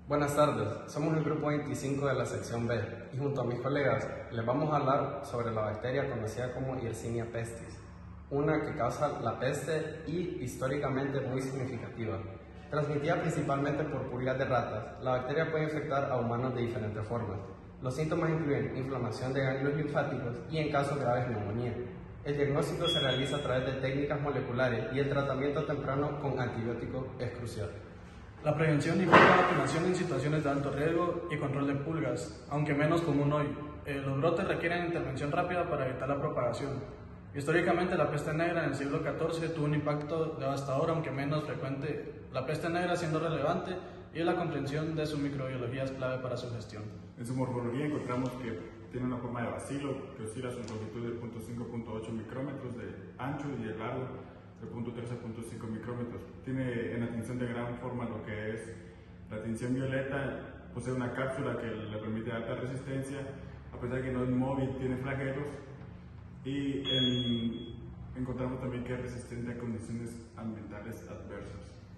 Buenas tardes, somos el grupo 25 de la sección B y junto a mis colegas les vamos a hablar sobre la bacteria conocida como Yersinia pestis, una que causa la peste y históricamente muy significativa. Transmitida principalmente por pulgas de ratas, la bacteria puede infectar a humanos de diferentes formas. Los síntomas incluyen inflamación de ganglios linfáticos y en casos graves neumonía. El diagnóstico se realiza a través de técnicas moleculares y el tratamiento temprano con antibióticos es crucial. La prevención implica vacunación en situaciones de alto riesgo y control de pulgas, aunque menos común hoy. Los brotes requieren intervención rápida para evitar la propagación. Históricamente, la peste negra en el siglo XIV tuvo un impacto devastador, aunque menos frecuente. La peste negra siendo relevante y la comprensión de su microbiología es clave para su gestión. En su morfología encontramos que tiene una forma de bacilo que oscila su longitud de 0.5-0.8 micrómetros de ancho y de largo de 0.3-0.5 micrómetros. Tiene en la tinción de gran forma lo que es la tinción violeta, posee una cápsula que le permite alta resistencia, a pesar de que no es móvil, tiene flagelos y encontramos también que es resistente a condiciones ambientales adversas.